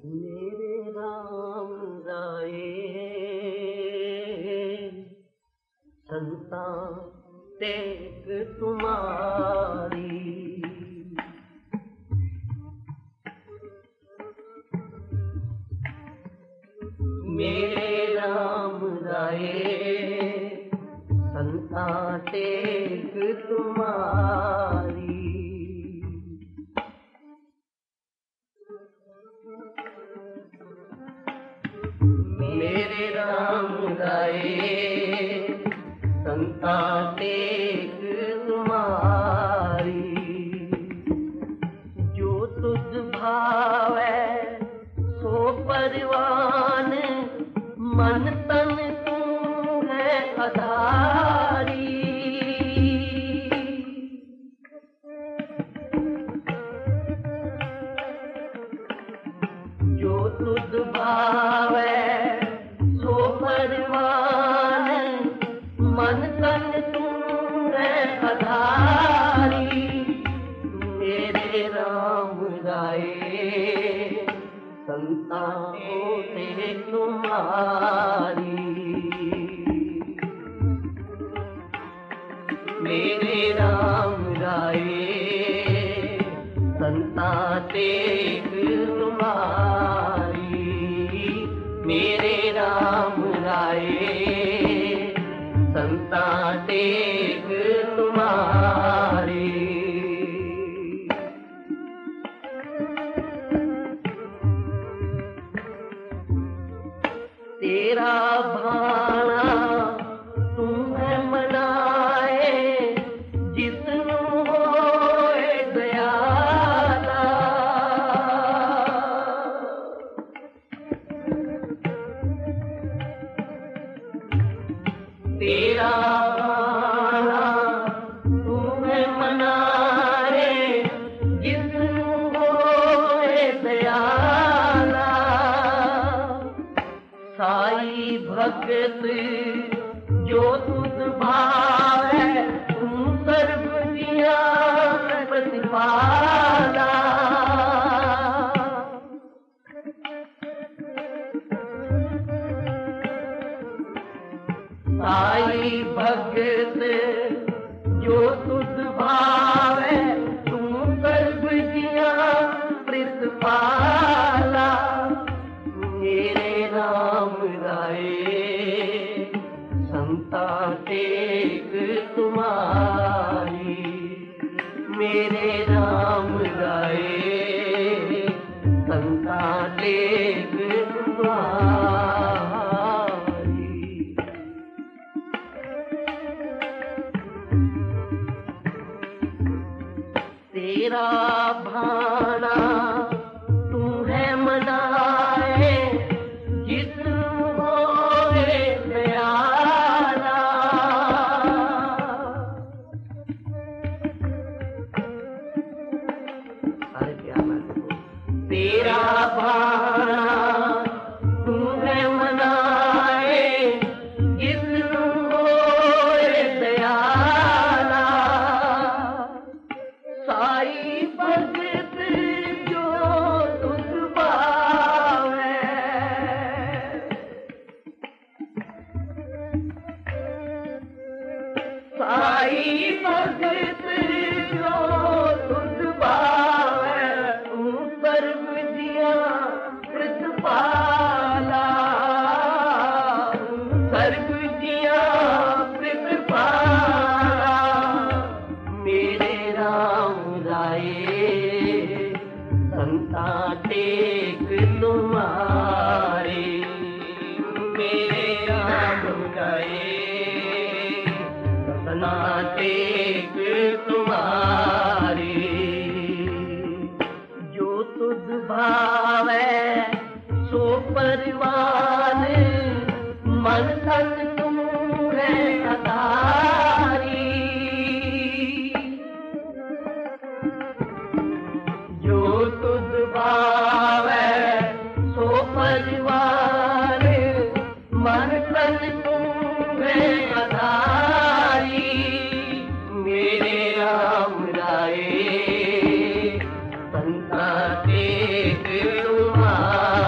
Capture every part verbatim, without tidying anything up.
मेरे राम राये संतान तेग तुम्हारी, मेरे राम राये संतान तेग तुम्हारी। मेरे राम राये संतान तेग तुम्हारी, जो तुझ भावै सो परवान, मन तन तू है आधारी। जो तुझ भावै सो परवान, मन तन तू है आधारी। मेरे राम राये संतान तेग तुम्हारी, मेरे राम राये संतान तेग तुम्हारी, मेरे राम राये संतान तेग तुम्हारी। तेरा भाना तुम्हें मनाए, जिसनु होए दयाला। तेरा भाना तुम्हें मनाए, जिसनु होए दयाला। साई भगत जो तुझ भावै, तुम सर्व दिया प्रतिपाला। साई भगत जो तुझ भावै, तुम सर्व दिया प्रतिपाला। मेरे राम राये संतान तेग तुम्हारी, मेरे राम राये संतान तेग तुम्हारी। तेरा भाना तुम्हें मनाए, जिसनु होए दयाला। अरे क्या तेरा भाना तुम्हें मनाए, जिसनु होए दयाला। साई भगत जो तुझ भावै, साई भगत जो तुझ भावै, तू सर्व दिया प्रतिपाला। सर्व दिया प्रतिपाला। मेरे राम राये संतान तेग तुम्हारी, मेरे राम राये संतान तेग तुम्हारी। जो तुझ भावै सो परवान, मन तन तुम है आधारी। जो तुझ भावै सो परवान, मन तन तुम है आधारी। मेरे राम राये संतान तेग तुम्हारी।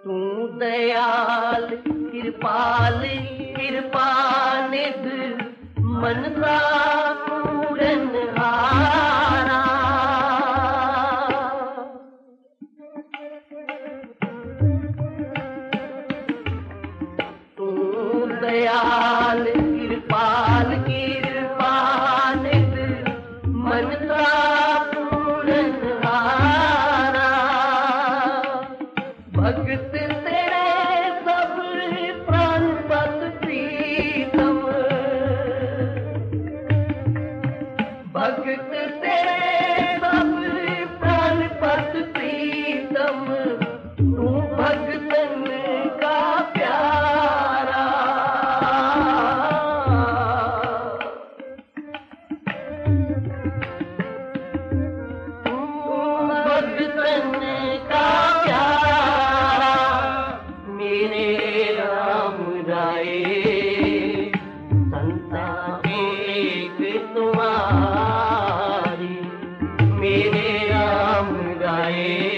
तू दयाल कृपाल कृपा निध मनसा पूरन हारा। तू दयाल कृपाल कृपा निध मनसा पूरन हारा। भगत तेरे सब प्राण पत प्रीतम, भगत तेरे सब प्राण पत प्रीतम, तू भगतन का प्यारा। तू भगतन का प्यारा, मेरे राम राय संता एक तुम्हारी। मेरे राम राय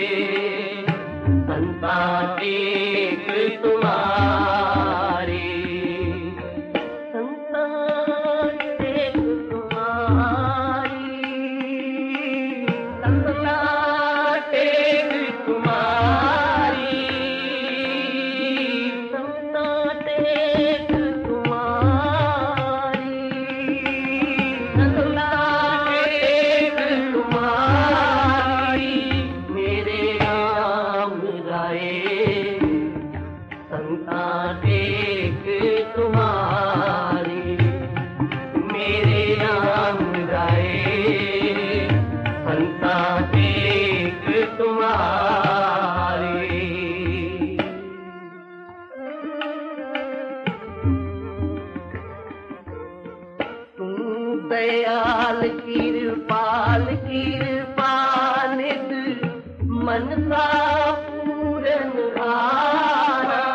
संता एक तुम्हारी। संता एक तुम्हारी, संता एक तुम्हारी, संता एक तुम्हारी, संता एक तुम्हारी। मेरे राम राय संता एक तुम्हारी। मेरे राम राय संता एक तुम्हारी। तू दयाल कृपाल कृपा निध मनसा पूरन हारा।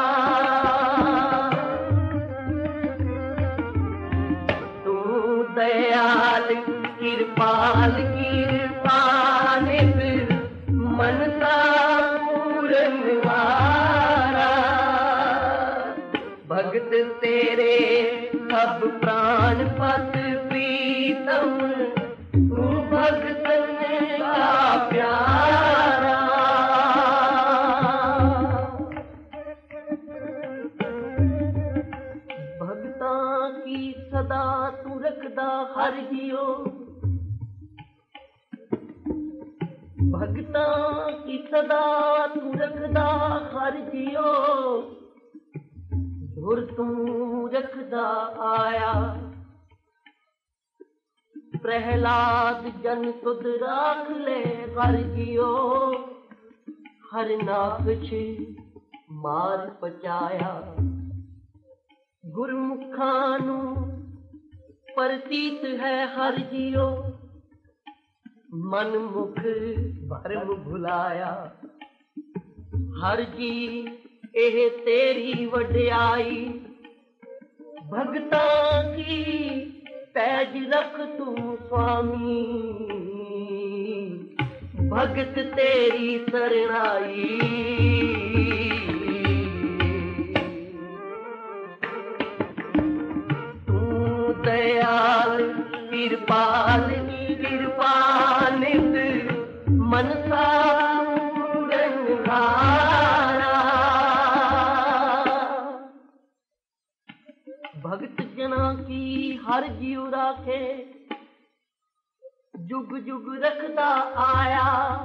तू दयाल कृपाल कृपा निध मनसा पूरन हारा। भगत तेरे सब प्राण पत प्रीतम, तू भगतन का प्यारा। भगता की सदा तू रखदा हर जियो, भगता की सदा तू रखदा हर जियो। धुर तू रखदा आया प्रहलाद जन तुद राख ले हर जियो। हर नाख मार पचाया गुरमुखां नू प्रतीत है हर जियो। मन मुख भरम भुलाया हर जी एह तेरी वड्याई। भगतां की पैज रख तू स्वामी, भगत तेरी शरणाई। तू दयाल कृपाल कृपा निध मनसा पूरन हारा। भगत जना की हर जीव राखे जुग जुग रखदा आया।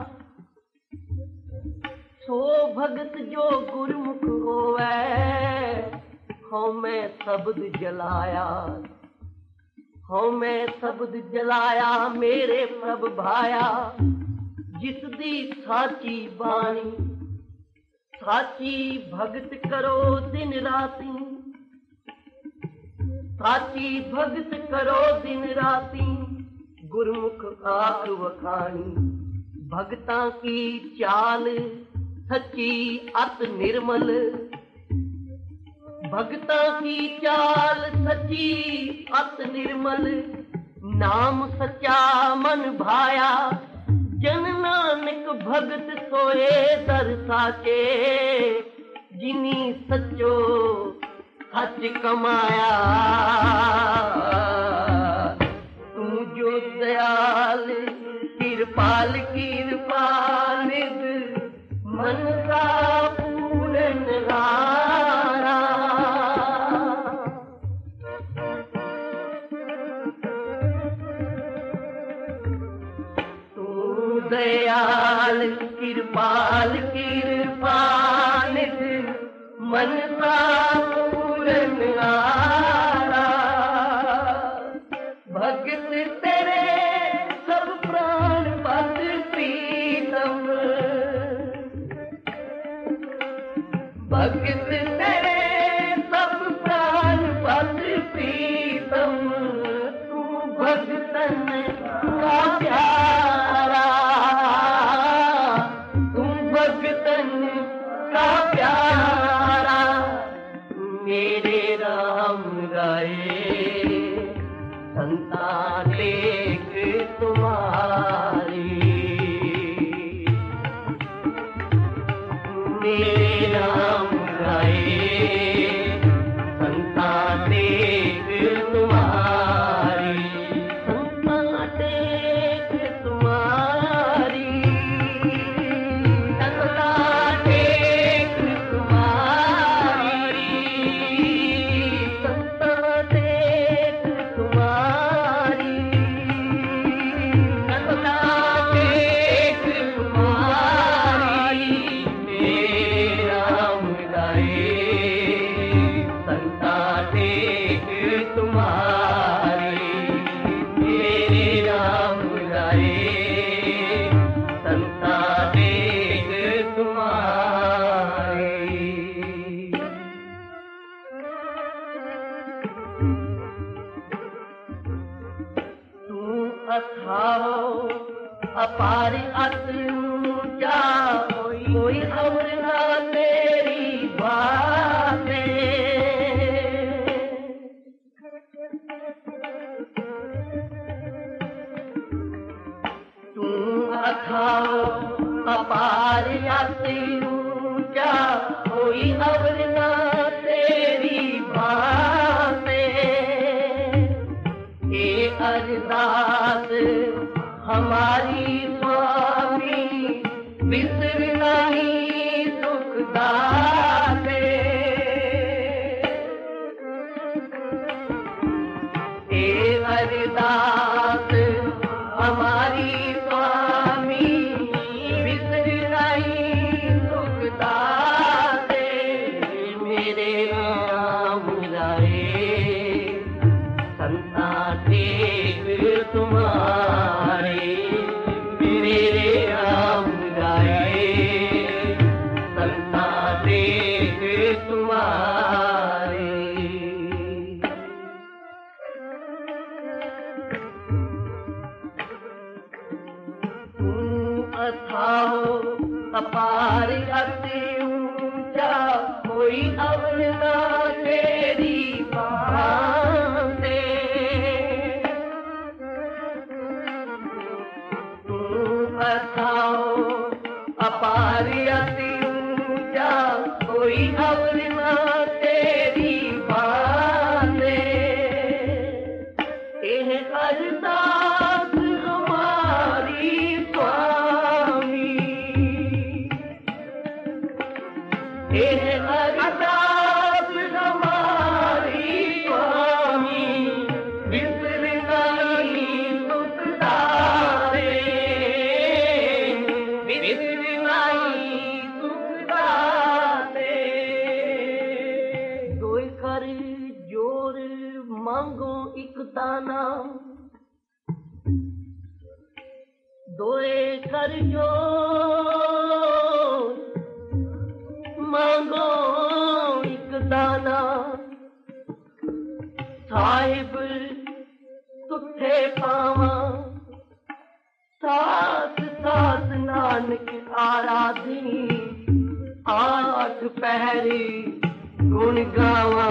सो भगत जो गुरमुख होवे हों मैं शब्द जलाया। हों मैं शब्द जलाया मेरे प्रभ भाया। जिस दी साची बाणी साची भगत करो दिन राती। साची भगत करो दिन राती गुरमुख आख वखानी। भगतां की चाल सच्ची अत निर्मल। भगतां की चाल सच्ची अत निर्मल। नाम सच्चा मन भाया। जन नानक भगत सोए दर साचे। जिनी सचो सच कमाया तू जो दयाल कृपाल कृपाल मन का पूरन हारा तू दयाल कृपाल कृपाल मन का पूरन हारा भगत तेरे सब प्राण बद प्रीतम भगत तेरे सब प्राण बद प्रीतम तू भगतन का प्यारा तू भगतन का प्यारा मेरे राम राये संतान लेख तुम्हारी मेरे राम राये संतान लेख तुम्हारी संतान लेख तुम्हारी संतान लेख तुम्हारी संतान लेख तुम्हारी संतान लेख तुम्हारी मेरे राम राये संतान लेख तुम्हारी मेरे राम राये संतान लेख तुम्हारी तू अथाह अपार अति ऊंचा कोई और ना तेरी बातें तू अथाह अपार अति ऊंचा कोई और ना तेरी बातें ये अरदास हमारी स्वामी विसर नहीं सुखदाते ये अरदास हमारी स्वामी विसर नहीं सुखदाते मेरे राम राये संतान लेख तुम्हारे मेरे राम राये संतान लेख तुम्हारे तू अथाह अपार अति ऊंचा कोई और ना तेरी बातें तू अथाह अपार अति ऊंचा कोई और ना तेरी बातें यह अरदास हमारी स्वामी यह अरदास हमारी स्वामी विसर नहीं सुखदाते विसर नहीं सुखदाते दोय कर जोर मांगो एक दाना दोए कर जोर मांगो एक दाना साहिब तुठे पावा साथ साथ नानक आराधी आठ पहरी गुण गावा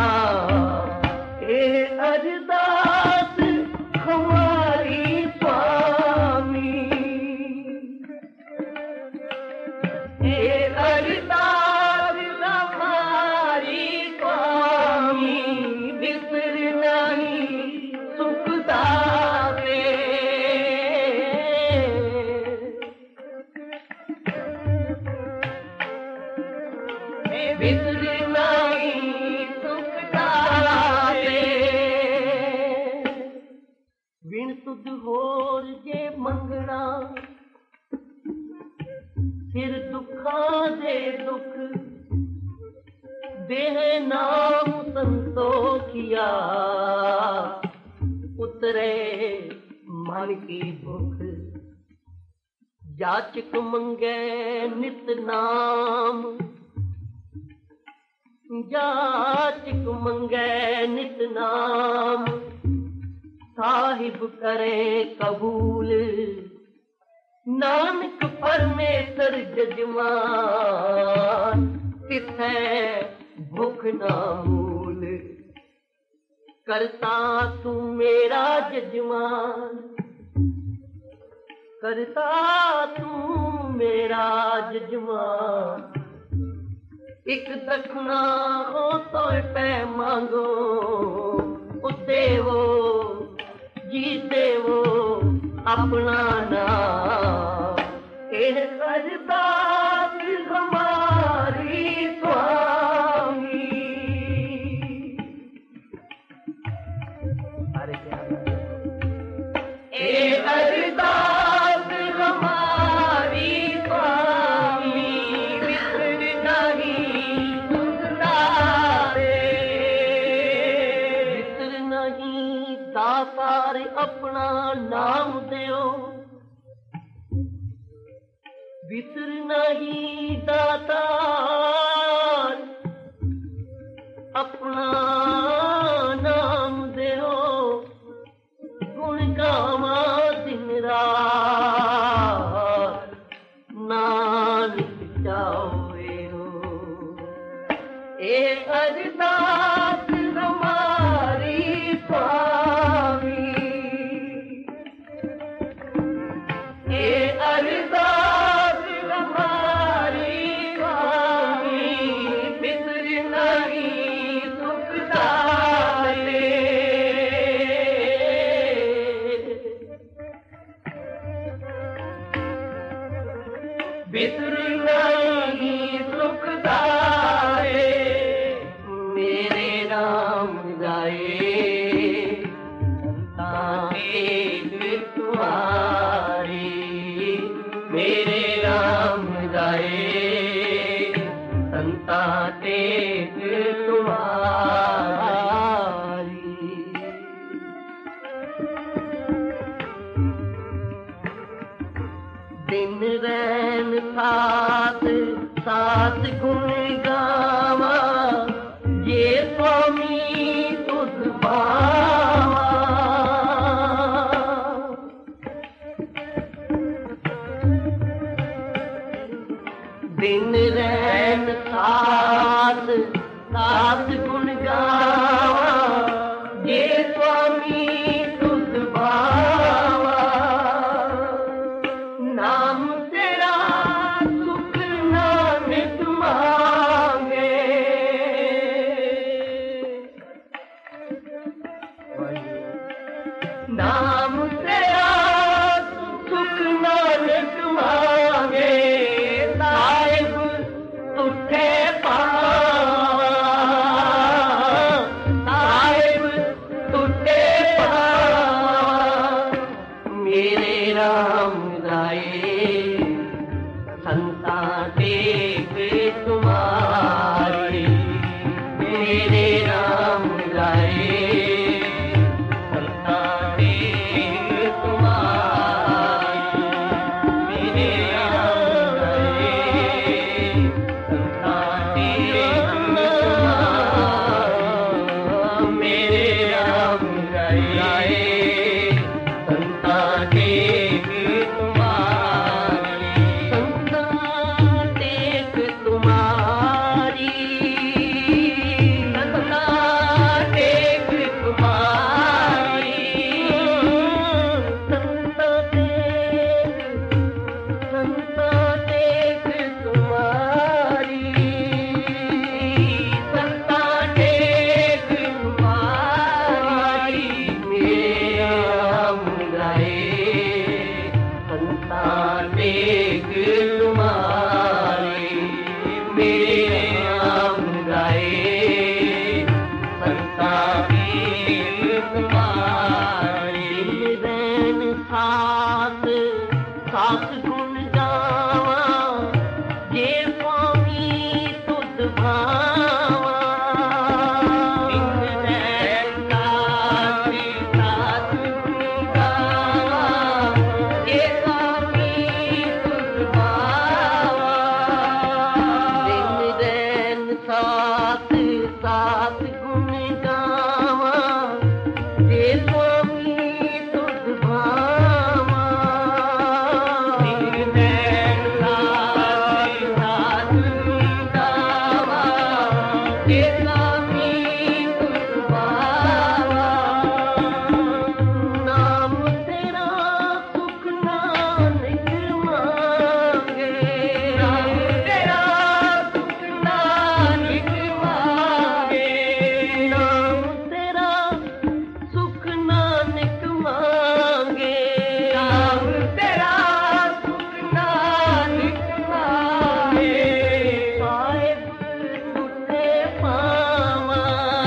ए अरदास हमारी स्वामी ए अरदास बिसर नहीं सुख दाते बिन तुध होर जे मंगना फिर दुखां दे दुख देह नाम संतोखिया उतरे मन की भूख जाचक मंगे नित नाम जाचक मंगे नित नाम साहिब करे कबूल नानक परमेश्वर जजमान तिथै भुख ना मूल करता तू मेरा जजमान करता तू मेरा जजमान एक दखना हो तो पै मांगो उसे वो जी देवो अपना नाम एह अरदास हमारी स्वामी एह अरदास हमारी स्वामी बिसर नहीं सुख दाते बिसर नहीं दातार अपना नाम देओ बिसर नहीं दातार अपना नाम देओ गुण गावा दिन रात नानक चावे हो ए अरदास हमारी स्वामी ए अरदास हमारी स्वामी बिसर नहीं सुख दाते बिसर नहीं सुख दाते मेरे राम गाए एक तुम्हारी मेरे राम गाए संता टेक तुम्हारी दिन रैन साथ साथ गुण गावा ये स्वामी तुझ पावा दिन रैन साथ साथ गुण गावा ये स्वामी तुझ पावा नाम तेरा सुख नानक मांगे नाम तेरा सुख नानक मांगे साहिब तुठे पावा साहिब तुठे पावा मेरे राम गाए संता टेक तुम्हारी मेरे राम गाए संता टेक तुम्हारी मेरे राम गाए संता साथ गुण गावा जे स्वामी तुझ भावा निर्मैल साथ साथ गुण गावा जे स्वामी तुझ भावा नाम तेरा सुख नानक मांगे नाम तेरा सुख नानक मांगे नाम तेरा सुख नानक मांगे नाम तेरा सुख नानक मांगे साहिब तुझे पावा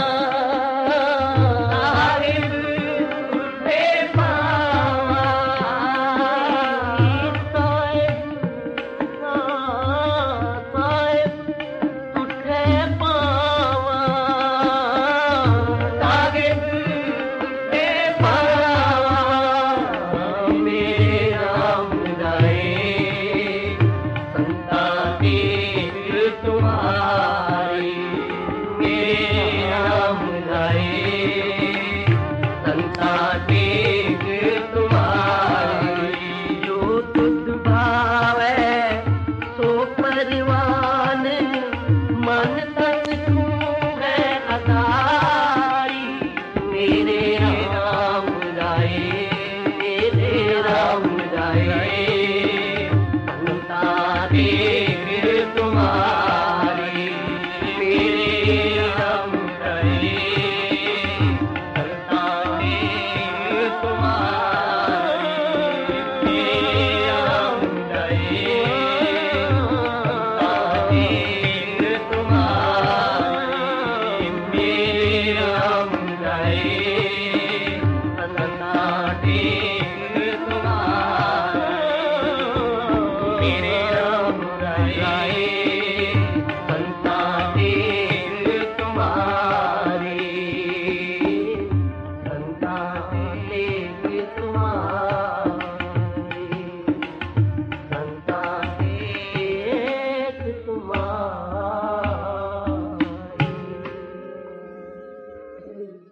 साहिब तुझे पावा साहिब साहिब तुझे पावा साहिब तुझे पावा मेरे राम जाए संता तेज तुम्हारी मेरे